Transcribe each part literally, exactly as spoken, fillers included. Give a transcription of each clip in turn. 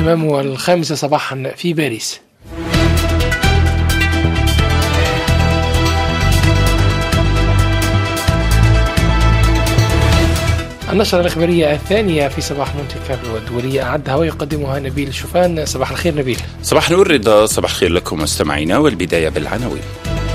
تمام الخامسة صباحا في باريس. النشرة الإخبارية الثانية في صباح مونتي كارلو الدولية أعدها ويقدمها نبيل شوفان. صباح الخير نبيل. صباح نور رضا، صباح الخير لكم مستمعينا، والبداية بالعناوين.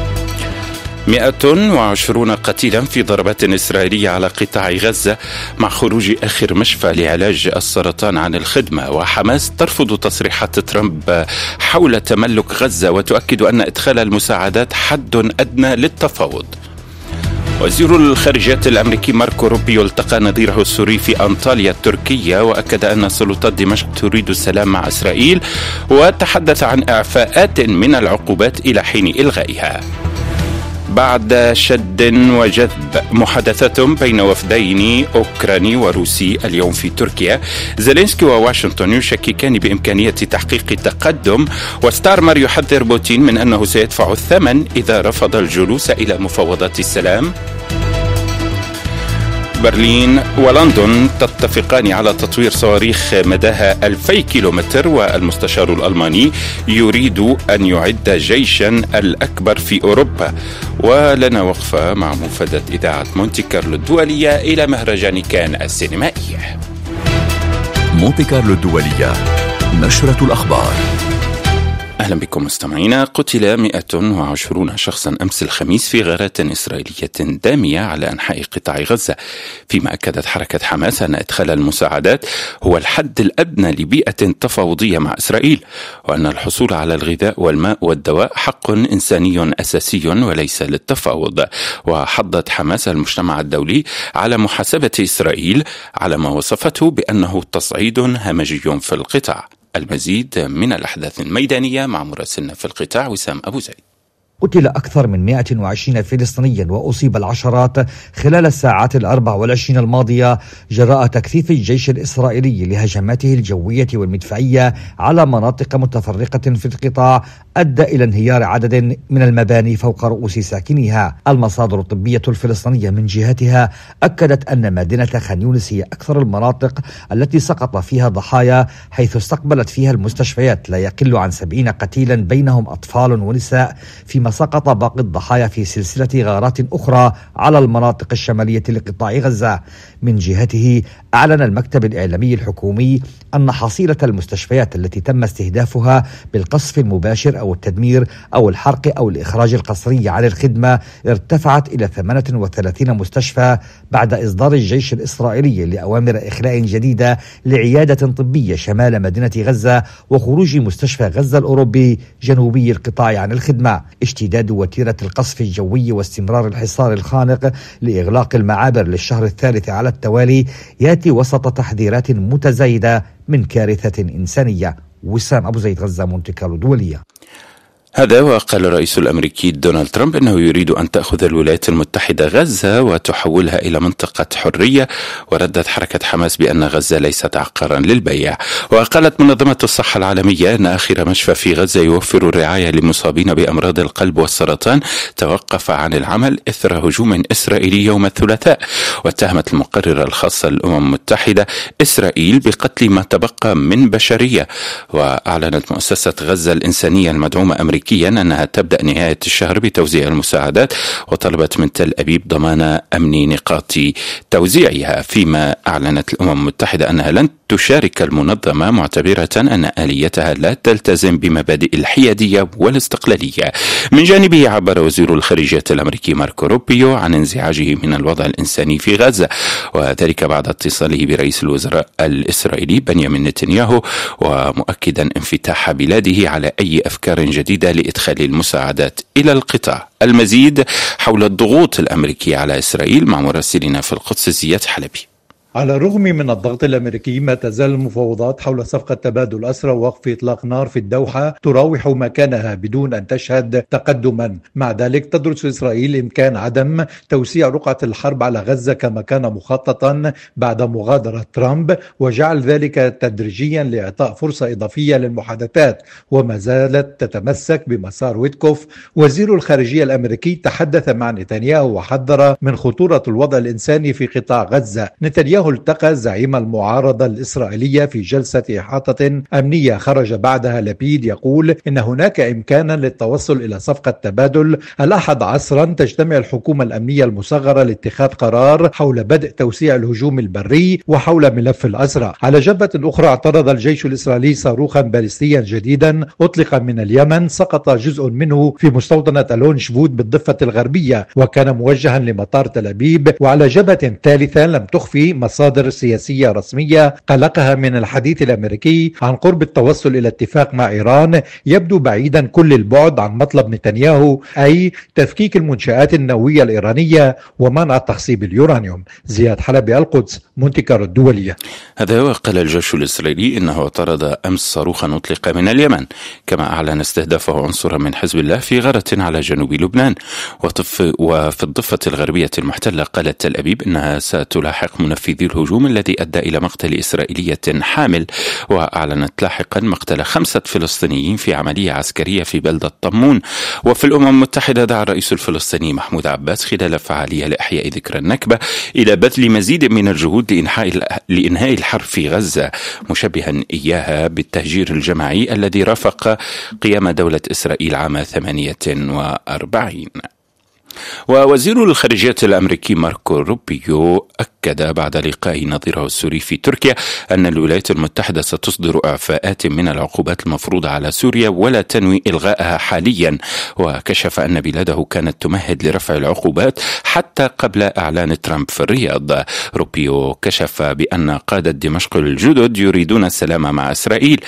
مئة وعشرون قتيلا في ضربات إسرائيلية على قطاع غزة مع خروج آخر مشفى لعلاج السرطان عن الخدمة، وحماس ترفض تصريحات ترامب حول تملك غزة وتؤكد أن إدخال المساعدات حد أدنى للتفاوض. وزير الخارجية الأمريكي ماركو روبيو التقى نظيره السوري في أنطاليا التركية، وأكد أن سلطات دمشق تريد السلام مع إسرائيل، وتحدث عن إعفاءات من العقوبات إلى حين إلغائها. بعد شد وجذب محادثات بين وفدين أوكراني وروسي اليوم في تركيا، زيلينسكي وواشنطن يشككان بإمكانية تحقيق تقدم، وستارمر يحذر بوتين من أنه سيدفع الثمن إذا رفض الجلوس إلى مفاوضات السلام. برلين ولندن تتفقان على تطوير صواريخ مداها ألفي كيلومتر، والمستشار الألماني يريد أن يعد جيشا الأكبر في أوروبا. ولنا وقفة مع مفادة إذاعة مونتي كارلو الدولية إلى مهرجان كان السينمائي. مونتي كارلو الدولية، نشرة الأخبار. أهلا بكم مستمعينا. قتل مئة وعشرون شخصا أمس الخميس في غارات إسرائيلية دامية على أنحاء قطاع غزة، فيما أكدت حركة حماس أن إدخال المساعدات هو الحد الأدنى لبيئة تفاوضية مع إسرائيل، وأن الحصول على الغذاء والماء والدواء حق إنساني أساسي وليس للتفاوض. وحضت حماس المجتمع الدولي على محاسبة إسرائيل على ما وصفته بأنه تصعيد همجي في القطاع. المزيد من الأحداث الميدانية مع مراسلنا في القطاع وسام أبو زيد. قتل أكثر من مئة وعشرين فلسطينيا وأصيب العشرات خلال الساعات الأربع والعشرين الماضية جراء تكثيف الجيش الإسرائيلي لهجماته الجوية والمدفعية على مناطق متفرقة في القطاع، أدى إلى انهيار عدد من المباني فوق رؤوس ساكنيها. المصادر الطبية الفلسطينية من جهتها أكدت أن مدينة خان يونس هي أكثر المناطق التي سقط فيها ضحايا، حيث استقبلت فيها المستشفيات لا يقل عن سبعين قتيلا بينهم أطفال ونساء، فيما سقط باقي الضحايا في سلسلة غارات أخرى على المناطق الشمالية لقطاع غزة. من جهته أعلن المكتب الإعلامي الحكومي أن حصيلة المستشفيات التي تم استهدافها بالقصف المباشر أو التدمير أو الحرق أو الإخراج القسري عن الخدمة ارتفعت إلى ثمانية وثلاثين مستشفى بعد إصدار الجيش الإسرائيلي لأوامر إخلاء جديدة لعيادة طبية شمال مدينة غزة وخروج مستشفى غزة الأوروبي جنوبي القطاع عن الخدمة. اشتداد وتيرة القصف الجوي واستمرار الحصار الخانق لإغلاق المعابر للشهر الثالث على التوالي يأتي وسط تحذيرات متزايدة من كارثة إنسانية. وسام أبو زيد، غزة، مونتي كارلو الدولية. هذا وقال الرئيس الأمريكي دونالد ترامب أنه يريد أن تأخذ الولايات المتحدة غزة وتحولها إلى منطقة حرية، وردت حركة حماس بأن غزة ليست عقارا للبيع. وقالت منظمة الصحة العالمية أن آخر مشفى في غزة يوفر الرعاية للمصابين بأمراض القلب والسرطان توقف عن العمل إثر هجوم إسرائيلي يوم الثلاثاء. واتهمت المقررة الخاصة للأمم المتحدة إسرائيل بقتل ما تبقى من بشرية. وأعلنت مؤسسة غزة الإنسانية المدعومة أمريكيا أنها تبدأ نهاية الشهر بتوزيع المساعدات، وطلبت من تل أبيب ضمان أمن نقاط توزيعها، فيما أعلنت الأمم المتحدة أنها لن تشارك المنظمة معتبرة أن آليتها لا تلتزم بمبادئ الحيادية والاستقلالية. من جانبه عبر وزير الخارجية الأمريكي ماركو روبيو عن انزعاجه من الوضع الإنساني في غزة، وذلك بعد اتصاله برئيس الوزراء الإسرائيلي بنيامين نتنياهو، ومؤكدا انفتاح بلاده على أي أفكار جديدة لإدخال المساعدات إلى القطاع. المزيد حول الضغوط الأمريكية على إسرائيل مع مراسلنا في القدس زياد حلبي. على الرغم من الضغط الأمريكي ما تزال المفاوضات حول صفقة تبادل أسرى ووقف إطلاق نار في الدوحة تراوح مكانها بدون أن تشهد تقدما. مع ذلك تدرس إسرائيل إمكان عدم توسيع رقعة الحرب على غزة كما كان مخططا بعد مغادرة ترامب، وجعل ذلك تدريجيا لإعطاء فرصة إضافية للمحادثات، وما زالت تتمسك بمسار ويتكوف. وزير الخارجية الأمريكي تحدث مع نتنياهو وحذر من خطورة الوضع الإنساني في قطاع غزة. نتنياهو أنه التقى زعيم المعارضة الإسرائيلية في جلسة إحاطة أمنية خرج بعدها لبيد يقول إن هناك إمكانا للتوصل إلى صفقة تبادل. الأحد عصرا تجتمع الحكومة الأمنية المصغرة لاتخاذ قرار حول بدء توسيع الهجوم البري وحول ملف الأسرى. على جبهة أخرى اعترض الجيش الإسرائيلي صاروخا باليستيا جديدا أطلق من اليمن، سقط جزء منه في مستوطنة ألون شفوت بالضفة الغربية وكان موجها لمطار تل أبيب. وعلى جبهة ثالثة لم تخفي مصادر سياسية رسمية قلقها من الحديث الأمريكي عن قرب التوصل إلى اتفاق مع إيران يبدو بعيدا كل البعد عن مطلب نتنياهو، أي تفكيك المنشآت النووية الإيرانية ومنع تخصيب اليورانيوم. زياد حلبي، القدس، مونتي كارلو الدولية. هذا وقال الجيش الإسرائيلي إنه اعترض أمس صاروخا أطلق من اليمن، كما أعلن استهدافه عنصرا من حزب الله في غارة على جنوب لبنان. وفي الضفة الغربية المحتلة قالت تل أبيب إنها ستلاحق منفذي الهجوم الذي أدى إلى مقتل إسرائيلية حامل، وأعلنت لاحقا مقتل خمسة فلسطينيين في عملية عسكرية في بلدة طمون. وفي الأمم المتحدة دعا الرئيس الفلسطيني محمود عباس خلال فعالية لإحياء ذكرى النكبة إلى بذل مزيد من الجهود لإنهاء الحرب في غزة، مشبها إياها بالتهجير الجماعي الذي رافق قيام دولة إسرائيل عام ثمانية وأربعين. ووزير الخارجية الأمريكي ماركو روبيو أكد بعد لقاء نظيره السوري في تركيا أن الولايات المتحدة ستصدر إعفاءات من العقوبات المفروضة على سوريا ولا تنوي إلغائها حاليا، وكشف أن بلاده كانت تمهد لرفع العقوبات حتى قبل إعلان ترامب في الرياض. روبيو كشف بأن قادة دمشق الجدد يريدون السلام مع إسرائيل.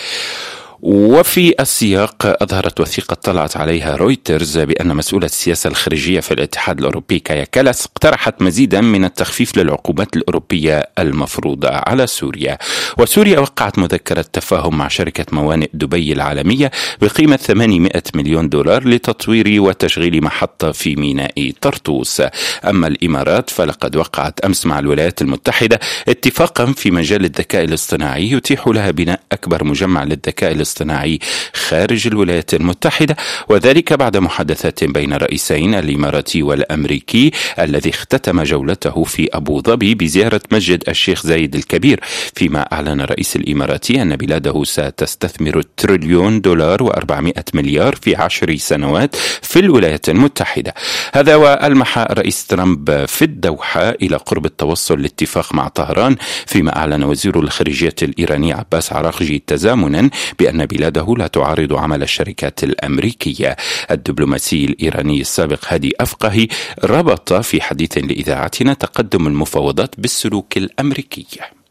وفي السياق أظهرت وثيقة طلعت عليها رويترز بأن مسؤولة السياسة الخارجية في الاتحاد الأوروبي كايا كالاس اقترحت مزيدا من التخفيف للعقوبات الأوروبية المفروضة على سوريا. وسوريا وقعت مذكرة تفاهم مع شركة موانئ دبي العالمية بقيمة ثمانمائة مليون دولار لتطوير وتشغيل محطة في ميناء طرطوس. أما الإمارات فلقد وقعت أمس مع الولايات المتحدة اتفاقا في مجال الذكاء الاصطناعي يتيح لها بناء أكبر مجمع للذكاء الاصطناعي الاصطناعي خارج الولايات المتحدة، وذلك بعد محادثات بين الرئيسين الإماراتي والأمريكي الذي اختتم جولته في أبو ظبي بزيارة مسجد الشيخ زايد الكبير، فيما أعلن الرئيس الإماراتي أن بلاده ستستثمر تريليون دولار وأربعمائة مليار في عشر سنوات في الولايات المتحدة. هذا وألمح رئيس ترامب في الدوحة إلى قرب التوصل لاتفاق مع طهران، فيما أعلن وزير الخارجية الإيراني عباس عراقجي تزامنا بأن بلاده لا تعارض عمل الشركات الأمريكية. الدبلوماسي الإيراني السابق هادي أفقهي ربط في حديث لإذاعتنا تقدم المفاوضات بالسلوك الأمريكي.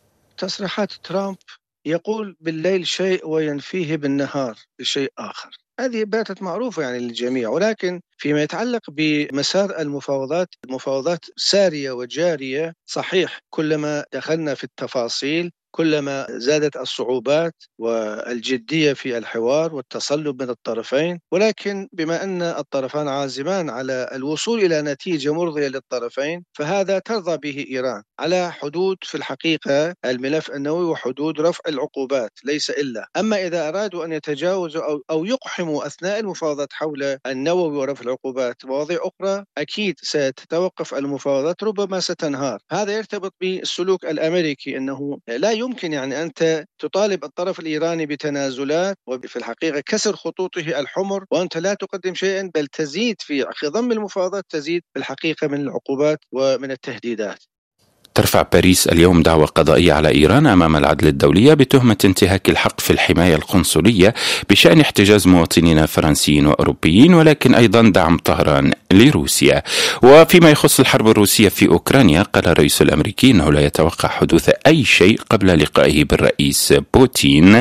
تصريحات ترامب يقول بالليل شيء وينفيه بالنهار بشيء آخر، هذه باتت معروفة يعني للجميع، ولكن فيما يتعلق بمسار المفاوضات، المفاوضات سارية وجارية. صحيح كلما دخلنا في التفاصيل كلما زادت الصعوبات والجدية في الحوار والتصلب من الطرفين، ولكن بما أن الطرفان عازمان على الوصول إلى نتيجة مرضية للطرفين فهذا ترضى به إيران على حدود في الحقيقة الملف النووي وحدود رفع العقوبات ليس إلا. أما إذا أرادوا أن يتجاوزوا أو, أو يقحموا أثناء المفاوضات حول النووي ورفع العقوبات مواضيع أخرى، أكيد ستتوقف المفاوضات، ربما ستنهار. هذا يرتبط بالسلوك الأمريكي، أنه لا يمكن يعني أنت تطالب الطرف الإيراني بتنازلات وفي الحقيقة كسر خطوطه الحمر وأنت لا تقدم شيئا، بل تزيد في خضم المفاوضات، تزيد في الحقيقة من العقوبات ومن التهديدات. ترفع باريس اليوم دعوى قضائية على إيران أمام العدل الدولي بتهمة انتهاك الحق في الحماية القنصلية بشأن احتجاز مواطنين فرنسيين وأوروبيين، ولكن أيضا دعم طهران لروسيا. وفيما يخص الحرب الروسية في أوكرانيا، قال الرئيس الأمريكي أنه لا يتوقع حدوث أي شيء قبل لقائه بالرئيس بوتين.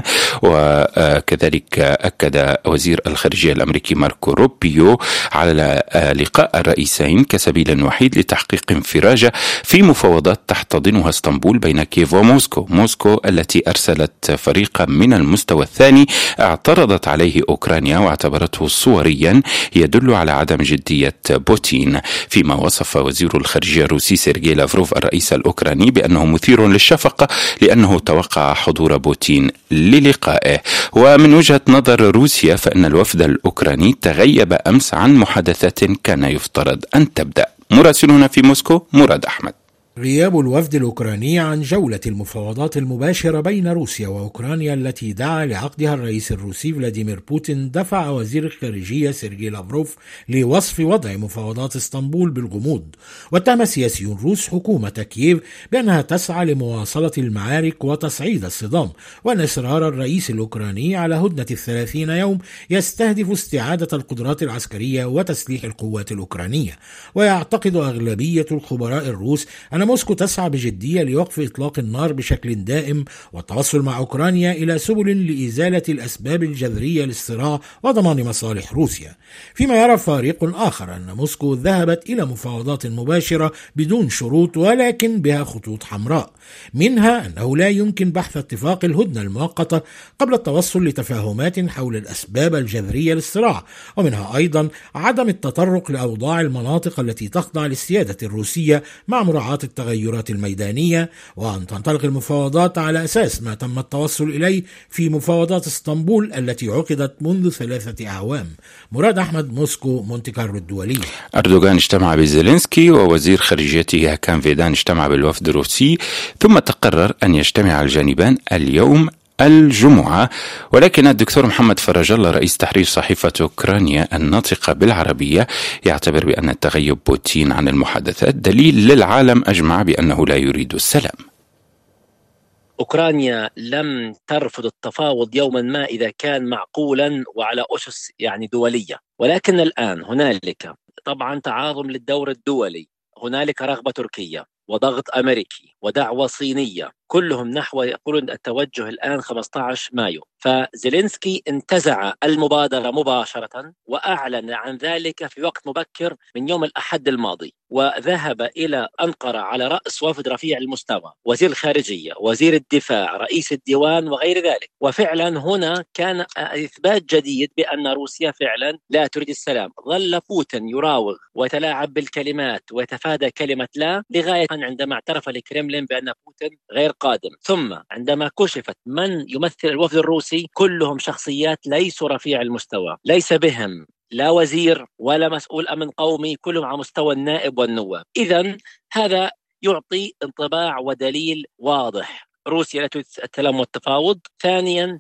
وكذلك أكد وزير الخارجية الأمريكي ماركو روبيو على لقاء الرئيسين كسبيل وحيد لتحقيق انفراجة في مفاوضات تحتضنها اسطنبول بين كييف وموسكو. موسكو التي أرسلت فريقا من المستوى الثاني اعترضت عليه أوكرانيا واعتبرته صوريا يدل على عدم جدية بوتين، فيما وصف وزير الخارجية الروسي سيرجي لافروف الرئيس الأوكراني بأنه مثير للشفقة لأنه توقع حضور بوتين للقائه. ومن وجهة نظر روسيا فإن الوفد الأوكراني تغيب أمس عن محادثات كان يفترض أن تبدأ. مراسلنا في موسكو مراد أحمد. غياب الوفد الأوكراني عن جولة المفاوضات المباشرة بين روسيا وأوكرانيا التي دعا لعقدها الرئيس الروسي فلاديمير بوتين دفع وزير الخارجية سيرجي لافروف لوصف وضع مفاوضات اسطنبول بالغموض. واتهم سياسيون روس حكومة كييف بأنها تسعى لمواصلة المعارك وتصعيد الصدام، وأن إصرار الرئيس الأوكراني على هدنة الثلاثين يوم يستهدف استعادة القدرات العسكرية وتسليح القوات الأوكرانية. ويعتقد أغلبية الخبراء الروس أن موسكو تسعى بجدية لوقف إطلاق النار بشكل دائم والتوصل مع أوكرانيا إلى سبل لإزالة الأسباب الجذرية للصراع وضمان مصالح روسيا. فيما يرى فريق آخر أن موسكو ذهبت إلى مفاوضات مباشرة بدون شروط ولكن بها خطوط حمراء، منها أنه لا يمكن بحث اتفاق الهدنة المؤقتة قبل التوصل لتفاهمات حول الأسباب الجذرية للصراع، ومنها أيضا عدم التطرق لأوضاع المناطق التي تخضع للسيادة الروسية مع مراعاة التغيرات الميدانية، وأن تنطلق المفاوضات على أساس ما تم التوصل إليه في مفاوضات اسطنبول التي عقدت منذ ثلاثة أعوام. مراد أحمد، موسكو، مونتي كارلو الدولية. أردوغان اجتمع بزيلينسكي ووزير خارجيته هاكان فيدان اجتمع بالوفد الروسي، ثم تقرر أن يجتمع الجانبان اليوم الجمعة. ولكن الدكتور محمد فرج الله رئيس تحرير صحيفة أوكرانيا الناطقة بالعربية يعتبر بأن التغيب بوتين عن المحادثات دليل للعالم أجمع بأنه لا يريد السلام. أوكرانيا لم ترفض التفاوض يوما ما إذا كان معقولا وعلى أسس يعني دولية، ولكن الآن هنالك طبعا تعاظم للدور الدولي، هنالك رغبة تركية وضغط أمريكي ودعوة صينية، كلهم نحو يقولون التوجه الآن خمسة عشر مايو. فزيلينسكي انتزع المبادرة مباشرة وأعلن عن ذلك في وقت مبكر من يوم الأحد الماضي، وذهب إلى أنقرة على رأس وفد رفيع المستوى، وزير الخارجية، وزير الدفاع، رئيس الديوان وغير ذلك. وفعلا هنا كان إثبات جديد بأن روسيا فعلا لا تريد السلام. ظل بوتين يراوغ ويتلاعب بالكلمات ويتفادى كلمة لا لغاية عندما اعترف الكرملين بأن بوتين غير قادم. ثم عندما كشفت من يمثل الوفد الروسي كلهم شخصيات ليسوا رفيع المستوى، ليس بهم لا وزير ولا مسؤول أمن قومي، كلهم على مستوى النائب والنواب. إذن هذا يعطي انطباع ودليل واضح، روسيا لا تريد السلام والتفاوض. ثانيا،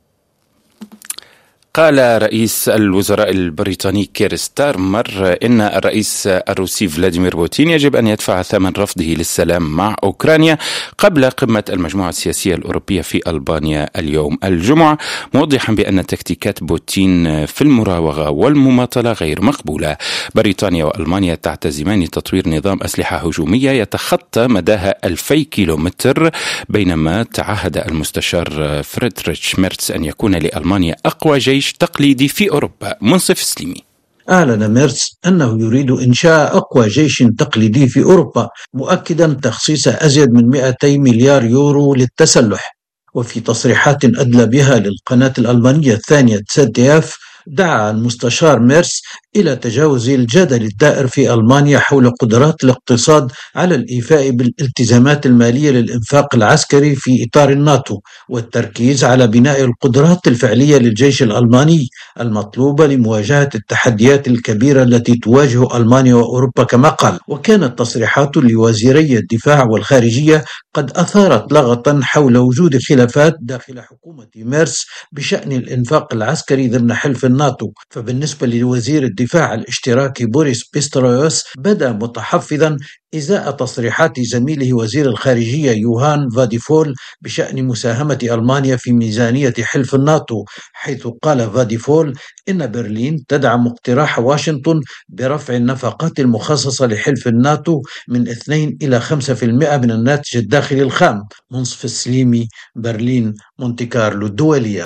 قال رئيس الوزراء البريطاني كير ستارمر إن الرئيس الروسي فلاديمير بوتين يجب أن يدفع ثمن رفضه للسلام مع أوكرانيا قبل قمة المجموعة السياسية الأوروبية في ألبانيا اليوم الجمعة، موضحا بأن تكتيكات بوتين في المراوغة والمماطلة غير مقبولة. بريطانيا وألمانيا تعتزمان تطوير نظام أسلحة هجومية يتخطى مداها ألفي كيلومتر، بينما تعهد المستشار فريدريش ميرتس أن يكون لألمانيا أقوى جيش تقليدي في أوروبا. منصف سليمي. أعلن ميرتس أنه يريد إنشاء أقوى جيش تقليدي في أوروبا، مؤكدا تخصيص أزيد من مئتي مليار يورو للتسلح. وفي تصريحات أدلى بها للقناة الألمانية الثانية تسدياف، دعا المستشار ميرتس إلى تجاوز الجدل الدائر في ألمانيا حول قدرات الاقتصاد على الإيفاء بالالتزامات المالية للإنفاق العسكري في إطار الناتو، والتركيز على بناء القدرات الفعلية للجيش الألماني المطلوبة لمواجهة التحديات الكبيرة التي تواجه ألمانيا وأوروبا كما قال. وكانت تصريحات لوزيري الدفاع والخارجية قد أثارت لغطا حول وجود خلافات داخل حكومة ميرتس بشأن الإنفاق العسكري ضمن حلف الناتو. فبالنسبة لوزير الدفاع الاشتراكي بوريس بيسترويوس، بدأ متحفظا إزاء تصريحات زميله وزير الخارجية يوهان فاديفول بشأن مساهمة ألمانيا في ميزانية حلف الناتو، حيث قال فاديفول إن برلين تدعم اقتراح واشنطن برفع النفقات المخصصة لحلف الناتو من اثنين إلى خمسة بالمئة من الناتج الداخلي الخام. منصف السليمي، برلين، مونتي كارلو الدولية.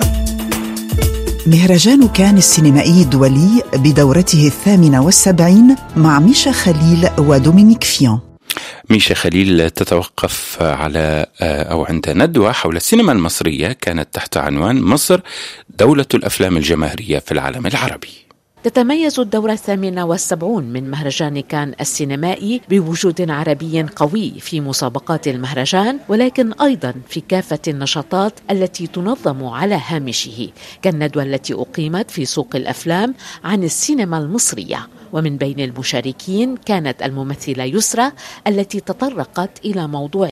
مهرجان كان السينمائي الدولي بدورته الثامنة والسبعين مع ميشا خليل ودومينيك فيون. ميشا خليل تتوقف على أو عند ندوة حول السينما المصرية كانت تحت عنوان مصر دولة الأفلام الجماهيرية في العالم العربي. تتميز الدورة الثامنة والسبعون من مهرجان كان السينمائي بوجود عربي قوي في مسابقات المهرجان، ولكن أيضا في كافة النشاطات التي تنظم على هامشه، كالندوة التي أقيمت في سوق الأفلام عن السينما المصرية، ومن بين المشاركين كانت الممثلة يسرى التي تطرقت إلى موضوع